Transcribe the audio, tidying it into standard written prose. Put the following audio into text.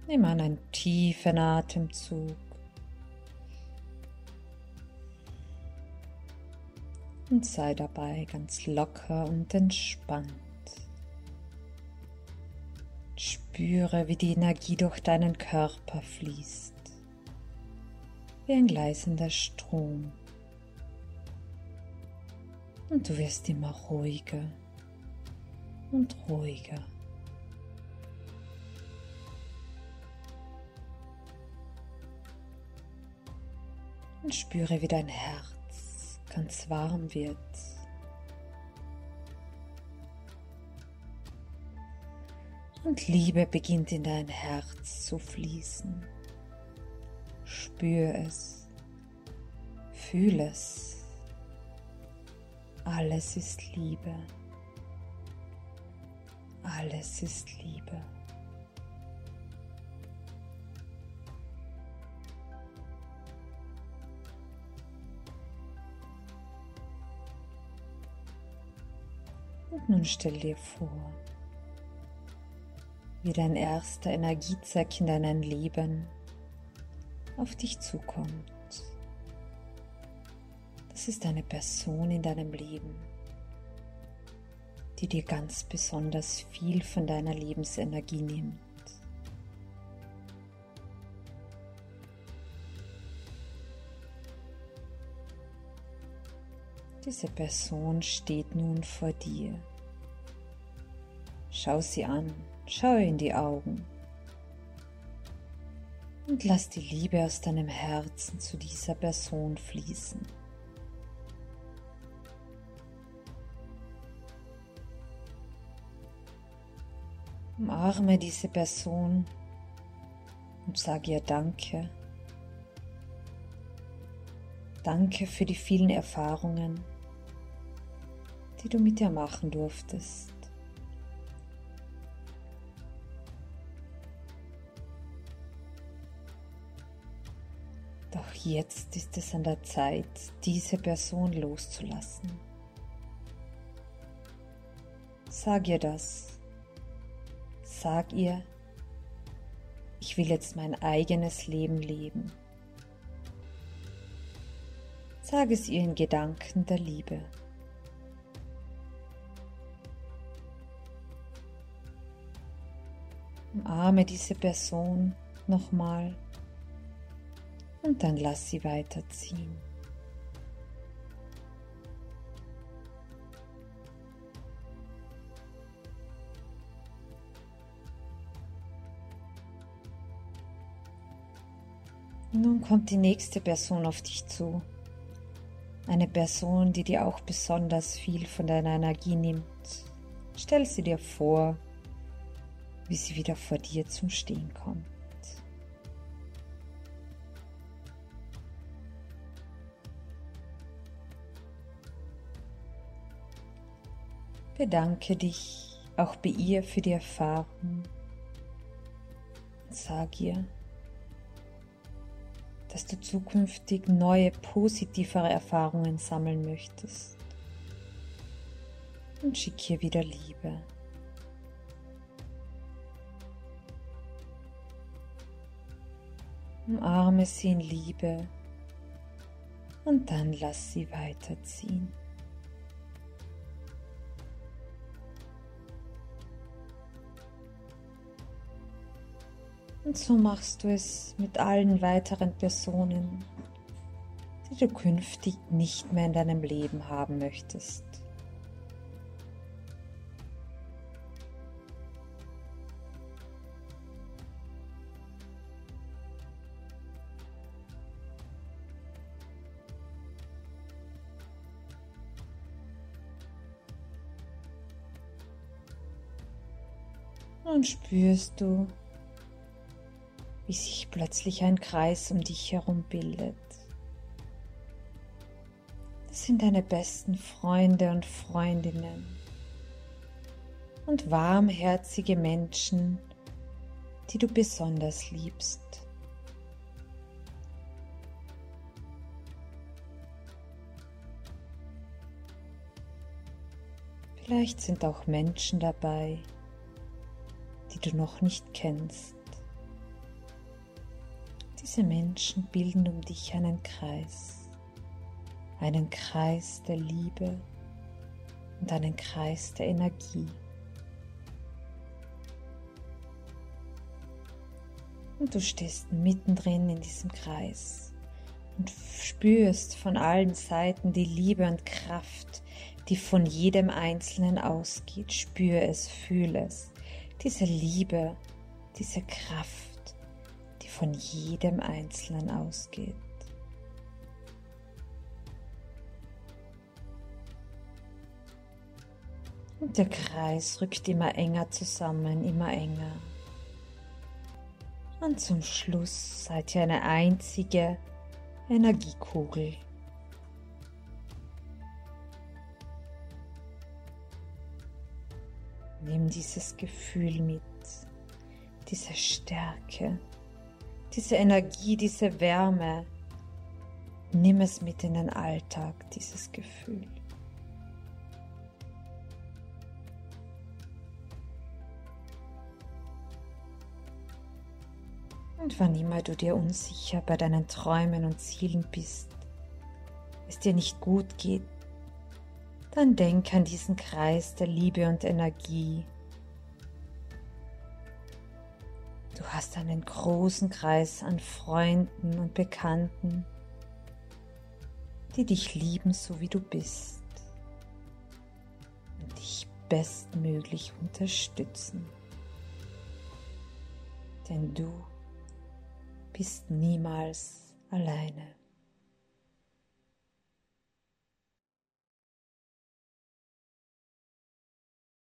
Nimm einen tiefen Atemzug und sei dabei ganz locker und entspannt. Spüre, wie die Energie durch deinen Körper fließt, wie ein gleißender Strom. Und du wirst immer ruhiger und ruhiger. Und spüre, wie dein Herz ganz warm wird. Und Liebe beginnt in dein Herz zu fließen. Spür es, fühl es. Alles ist Liebe. Alles ist Liebe. Und nun stell dir vor, wie dein erster Energiezweck in deinem Leben auf dich zukommt. Das ist eine Person in deinem Leben, die dir ganz besonders viel von deiner Lebensenergie nimmt. Diese Person steht nun vor dir. Schau sie an, schau in die Augen und lass die Liebe aus deinem Herzen zu dieser Person fließen. Umarme diese Person und sag ihr Danke. Danke für die vielen Erfahrungen, die du mit ihr machen durftest. Doch jetzt ist es an der Zeit, diese Person loszulassen. Sag ihr das. Sag ihr, ich will jetzt mein eigenes Leben leben. Sag es ihr in Gedanken der Liebe. Umarme diese Person nochmal und dann lass sie weiterziehen. Nun kommt die nächste Person auf dich zu. Eine Person, die dir auch besonders viel von deiner Energie nimmt. Stell sie dir vor, wie sie wieder vor dir zum Stehen kommt. Bedanke dich auch bei ihr für die Erfahrung und sag ihr, dass du zukünftig neue, positivere Erfahrungen sammeln möchtest. Und schick ihr wieder Liebe. Umarme sie in Liebe und dann lass sie weiterziehen. Und so machst du es mit allen weiteren Personen, die du künftig nicht mehr in deinem Leben haben möchtest. Nun spürst du, wie sich plötzlich ein Kreis um dich herum bildet. Das sind deine besten Freunde und Freundinnen und warmherzige Menschen, die du besonders liebst. Vielleicht sind auch Menschen dabei, die du noch nicht kennst. Diese Menschen bilden um dich einen Kreis der Liebe und einen Kreis der Energie. Und du stehst mittendrin in diesem Kreis und spürst von allen Seiten die Liebe und Kraft, die von jedem Einzelnen ausgeht. Spür es, fühle es. Diese Liebe, diese Kraft, die von jedem Einzelnen ausgeht. Und der Kreis rückt immer enger zusammen, immer enger. Und zum Schluss seid ihr eine einzige Energiekugel. Nimm dieses Gefühl mit, diese Stärke, diese Energie, diese Wärme. Nimm es mit in den Alltag, dieses Gefühl. Und wann immer du dir unsicher bei deinen Träumen und Zielen bist, es dir nicht gut geht, dann denk an diesen Kreis der Liebe und Energie. Du hast einen großen Kreis an Freunden und Bekannten, die dich lieben, so wie du bist und dich bestmöglich unterstützen. Denn du bist niemals alleine.